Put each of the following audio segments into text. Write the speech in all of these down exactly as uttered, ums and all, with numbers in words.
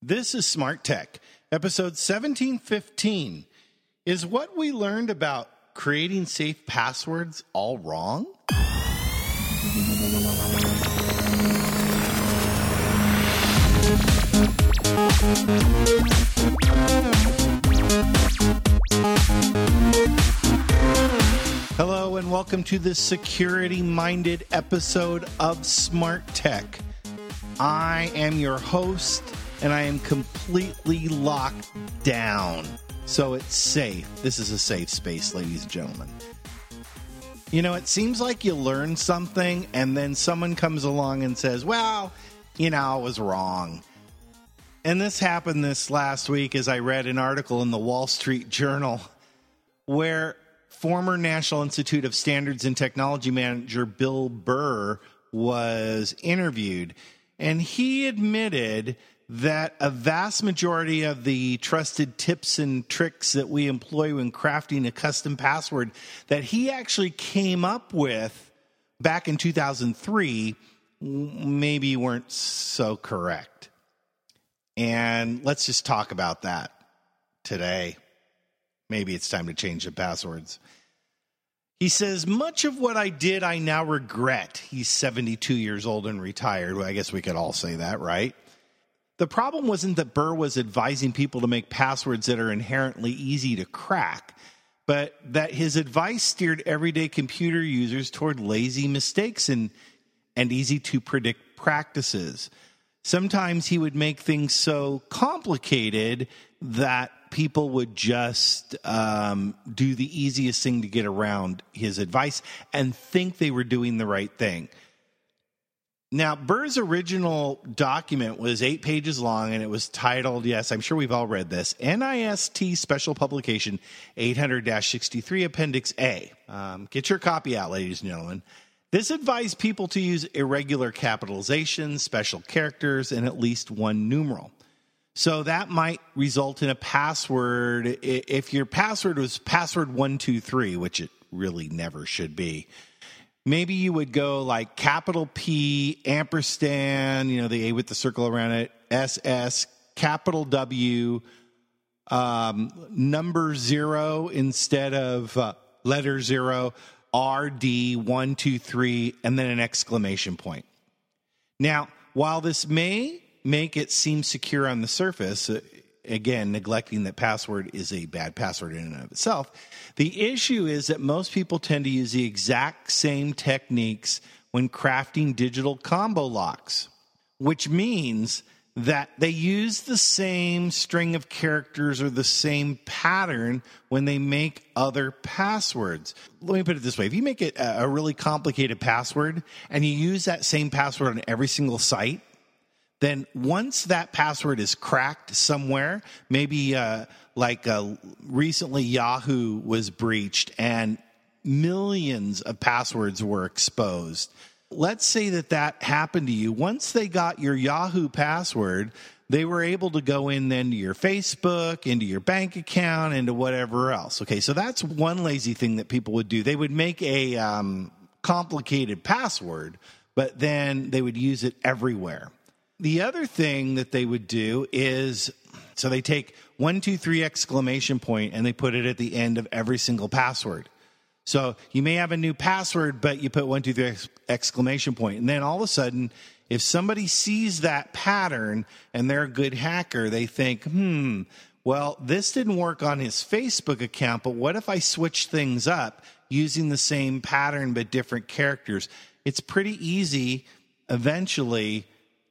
This is Smart Tech, episode seventeen fifteen. Is what we learned about creating safe passwords all wrong? Hello and welcome to this security-minded episode of Smart Tech. I am your host, and I am completely locked down, so it's safe. This is a safe space, ladies and gentlemen. You know, it seems like you learn something, and then someone comes along and says, well, you know, I was wrong. And this happened this last week as I read an article in the Wall Street Journal where former National Institute of Standards and Technology manager Bill Burr was interviewed, and he admitted that a vast majority of the trusted tips and tricks that we employ when crafting a custom password that he actually came up with back in two thousand three maybe weren't so correct. And let's just talk about that today. Maybe it's time to change the passwords. He says, much of what I did I now regret. He's seventy-two years old and retired. Well, I guess we could all say that, right? The problem wasn't that Burr was advising people to make passwords that are inherently easy to crack, but that his advice steered everyday computer users toward lazy mistakes and, and easy-to-predict practices. Sometimes he would make things so complicated that people would just um, do the easiest thing to get around his advice and think they were doing the right thing. Now, Burr's original document was eight pages long, and it was titled, yes, I'm sure we've all read this, N I S T Special Publication eight hundred dash sixty-three Appendix A. Um, get your copy out, ladies and gentlemen. This advised people to use irregular capitalizations, special characters, and at least one numeral. So that might result in a password. If your password was password one two three, which it really never should be, maybe you would go like capital P, ampersand, you know, the A with the circle around it, S S, capital W, um, number zero instead of uh, letter zero, R D one two three, and then an exclamation point. Now, while this may make it seem secure on the surface, uh, again, neglecting that password is a bad password in and of itself, the issue is that most people tend to use the exact same techniques when crafting digital combo locks, which means that they use the same string of characters or the same pattern when they make other passwords. Let me put it this way. If you make it a really complicated password and you use that same password on every single site, then once that password is cracked somewhere, maybe uh, like uh, recently Yahoo was breached and millions of passwords were exposed. Let's say that that happened to you. Once they got your Yahoo password, they were able to go in then to your Facebook, into your bank account, into whatever else. Okay, so that's one lazy thing that people would do. They would make a um, complicated password, but then they would use it everywhere. The other thing that they would do is, so they take one, two, three exclamation point and they put it at the end of every single password. So you may have a new password, but you put one, two, three exclamation point. And then all of a sudden, if somebody sees that pattern and they're a good hacker, they think, hmm, well, this didn't work on his Facebook account, but what if I switch things up using the same pattern but different characters? It's pretty easy eventually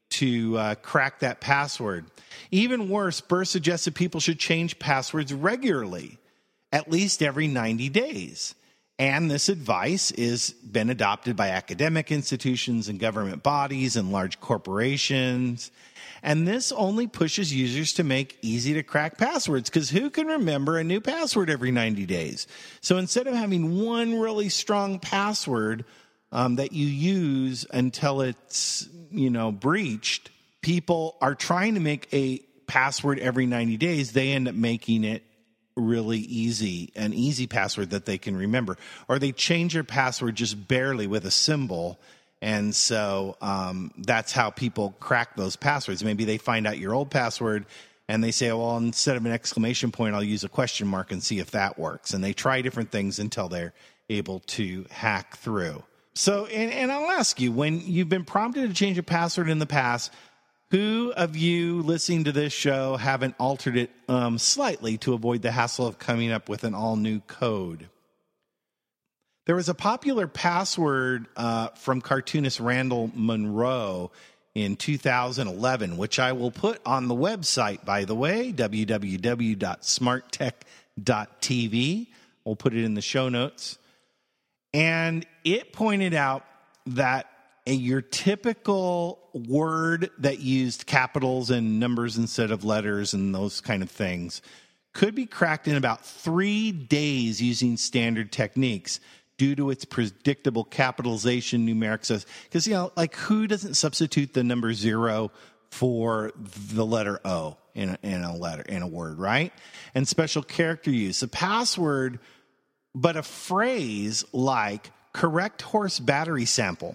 to uh, crack that password. Even worse, Burr suggested people should change passwords regularly, at least every ninety days. And this advice has been adopted by academic institutions and government bodies and large corporations. And this only pushes users to make easy to crack passwords, because who can remember a new password every ninety days? So instead of having one really strong password um, that you use until it's, you know, breached, people are trying to make a password every ninety days. They end up making it really easy, an easy password that they can remember. Or they change their password just barely with a symbol, And so um, that's how people crack those passwords. Maybe they find out your old password and they say, well, instead of an exclamation point, I'll use a question mark and see if that works. And they try different things until they're able to hack through. So, and, and I'll ask you, when you've been prompted to change a password in the past, who of you listening to this show haven't altered it um, slightly to avoid the hassle of coming up with an all-new code? There was a popular password uh, from cartoonist Randall Munroe in two thousand eleven, which I will put on the website, by the way, w w w dot smart tech dot t v. We'll put it in the show notes. And it pointed out that a, your typical word that used capitals and numbers instead of letters and those kind of things could be cracked in about three days using standard techniques due to its predictable capitalization, numeric. Because, you know, like who doesn't substitute the number zero for the letter O in a, in a letter, in a word, right? And special character use. A password, but a phrase like correct horse battery sample.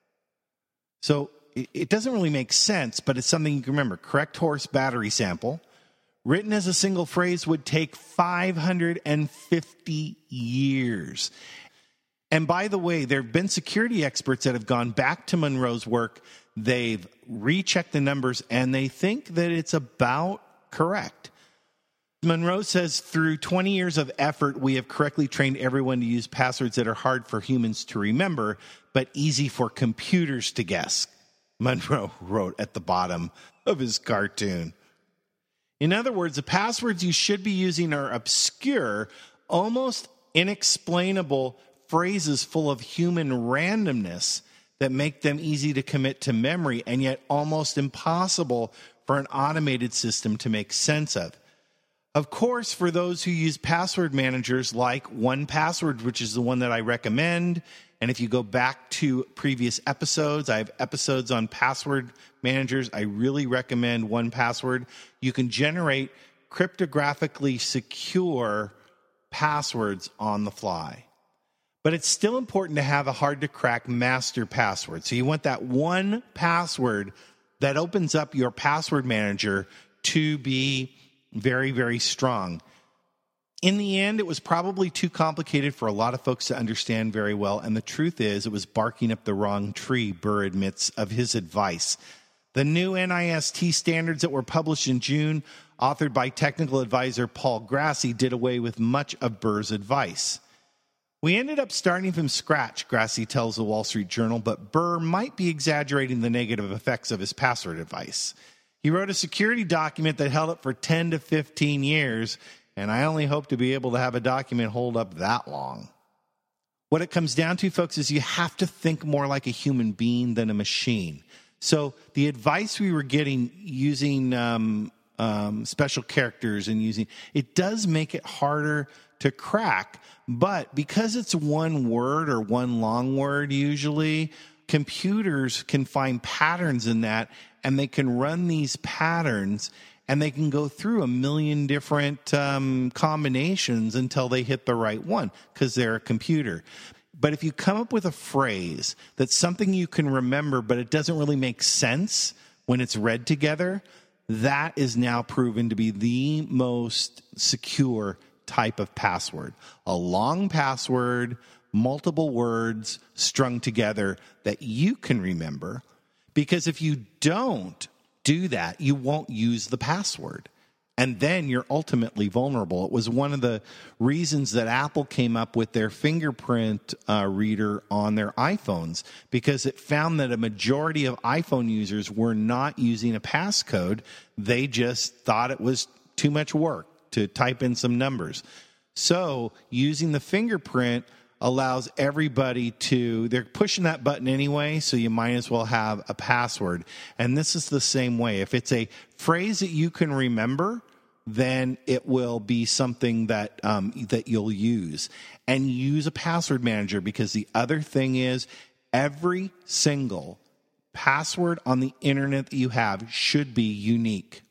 So it, it doesn't really make sense, but it's something you can remember. Correct horse battery sample. Written as a single phrase would take five hundred fifty years. And by the way, there have been security experts that have gone back to Munroe's work. They've rechecked the numbers, and they think that it's about correct. Munroe says, through twenty years of effort, we have correctly trained everyone to use passwords that are hard for humans to remember, but easy for computers to guess, Munroe wrote at the bottom of his cartoon. In other words, the passwords you should be using are obscure, almost inexplainable phrases full of human randomness that make them easy to commit to memory and yet almost impossible for an automated system to make sense of. Of course, for those who use password managers like one password, which is the one that I recommend, and if you go back to previous episodes, I have episodes on password managers. I really recommend one password. You can generate cryptographically secure passwords on the fly. But it's still important to have a hard-to-crack master password. So you want that one password that opens up your password manager to be very, very strong. In the end, it was probably too complicated for a lot of folks to understand very well, and the truth is it was barking up the wrong tree, Burr admits of his advice. The new NIST standards that were published in June, authored by technical advisor Paul Grassi, did away with much of Burr's advice. We ended up starting from scratch, Grassi tells the Wall Street Journal, but Burr might be exaggerating the negative effects of his password advice. He wrote a security document that held up for ten to fifteen years, and I only hope to be able to have a document hold up that long. What it comes down to, folks, is you have to think more like a human being than a machine. So the advice we were getting using um, um, special characters and using, it does make it harder to crack, but because it's one word or one long word usually, computers can find patterns in that, and they can run these patterns, and they can go through a million different um, combinations until they hit the right one, because they're a computer. But if you come up with a phrase that's something you can remember, but it doesn't really make sense when it's read together, that is now proven to be the most secure type of password. A long password, multiple words strung together that you can remember. Because if you don't do that, you won't use the password. And then you're ultimately vulnerable. It was one of the reasons that Apple came up with their fingerprint uh, reader on their iPhones, because it found that a majority of iPhone users were not using a passcode. They just thought it was too much work to type in some numbers. So using the fingerprint allows everybody to, they're pushing that button anyway, so you might as well have a password. And this is the same way. If it's a phrase that you can remember, then it will be something that um, that you'll use. And use a password manager, because the other thing is every single password on the internet that you have should be unique.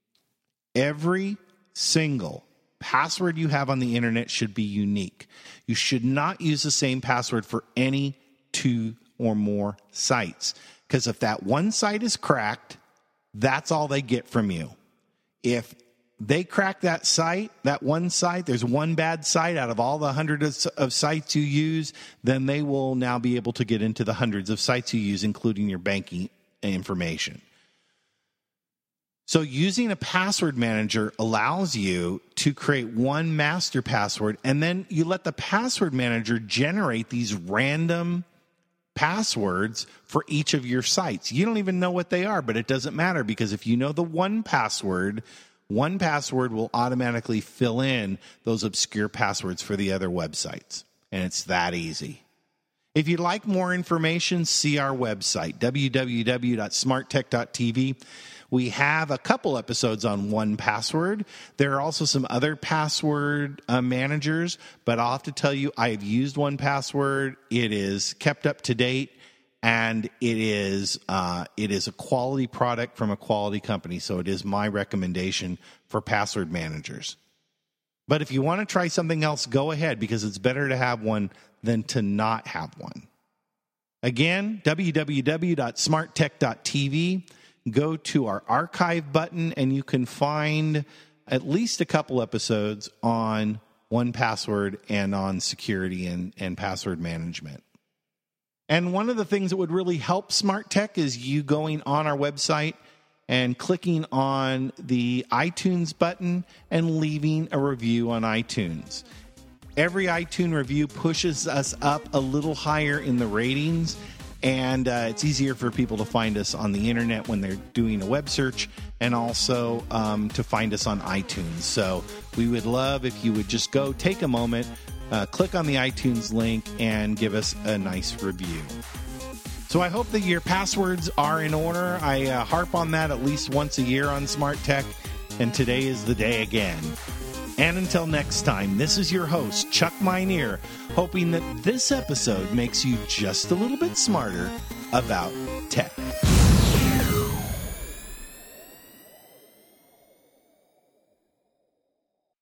Every single password you have on the internet should be unique. You should not use the same password for any two or more sites. Because if that one site is cracked, that's all they get from you. If they crack that site, that one site, there's one bad site out of all the hundreds of, of sites you use, then they will now be able to get into the hundreds of sites you use, including your banking information. So using a password manager allows you to create one master password, and then you let the password manager generate these random passwords for each of your sites. You don't even know what they are, but it doesn't matter, because if you know the one password, one password will automatically fill in those obscure passwords for the other websites. And it's that easy. If you'd like more information, see our website, w w w dot smart tech dot t v. We have a couple episodes on one password. There are also some other password uh, managers, but I'll have to tell you, I have used one password. It is kept up to date, and it is uh, it is a quality product from a quality company. So it is my recommendation for password managers. But if you want to try something else, go ahead, because it's better to have one than to not have one. Again, w w w dot smart tech dot t v. Go to our archive button, and you can find at least a couple episodes on one password and on security and, and password management. And one of the things that would really help Smart Tech is you going on our website and clicking on the iTunes button and leaving a review on iTunes. Every iTunes review pushes us up a little higher in the ratings, and uh, it's easier for people to find us on the internet when they're doing a web search, and also um, to find us on iTunes. So we would love if you would just go take a moment, uh, click on the iTunes link, and give us a nice review. So I hope that your passwords are in order. I uh, harp on that at least once a year on Smart Tech, and today is the day again. And until next time, this is your host, Chuck Minear, hoping that this episode makes you just a little bit smarter about tech.